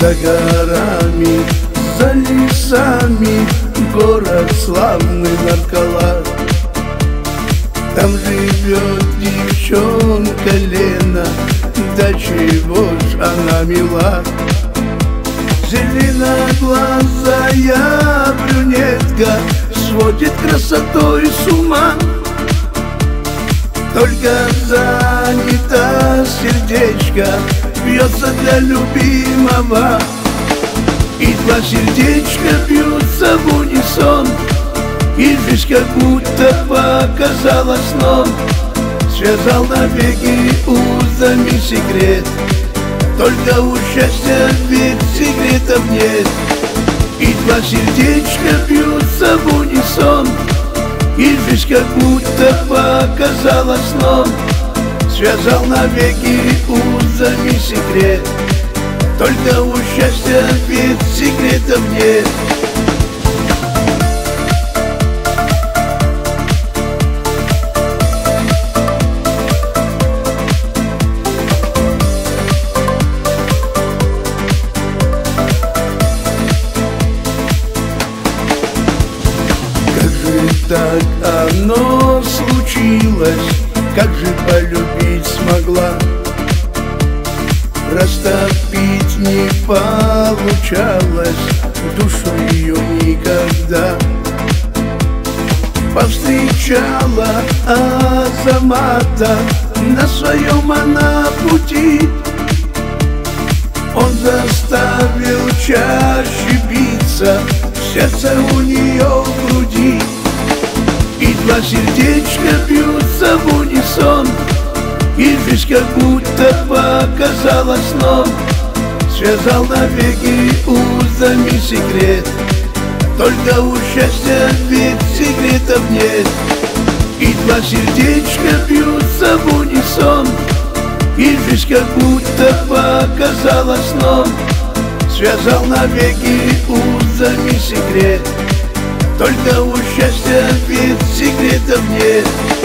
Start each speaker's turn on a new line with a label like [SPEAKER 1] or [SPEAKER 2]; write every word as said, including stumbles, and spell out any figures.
[SPEAKER 1] За горами, за лесами город славный Наркала. Там живет девчонка Лена, да чего ж она мила. Зеленоглазая брюнетка сводит красотой с ума. Только занято сердечко, бьется для любимого. И два сердечка бьются в унисон, и жизнь как будто показалась сном. Связал навеки узами секрет, только у счастья ведь секретов нет. И два сердечка бьются в унисон, и жизнь как будто показалась сном. Связал навеки узами секрет, только у счастья ведь секретов нет. Так оно случилось, как же полюбить смогла. Растопить не получалось душу ее никогда. Повстречала Азамата на своем она пути. Он заставил чаще биться сердце у нее в груди. И два сердечка бьются в унисон, и жизнь как будто показалась сном. Связал навеки узами секрет, только у счастья ведь секретов нет. И два сердечка бьются в унисон, и жизнь как будто показалась сном. Связал навеки узами секрет, только у счастья ведь секретов нет.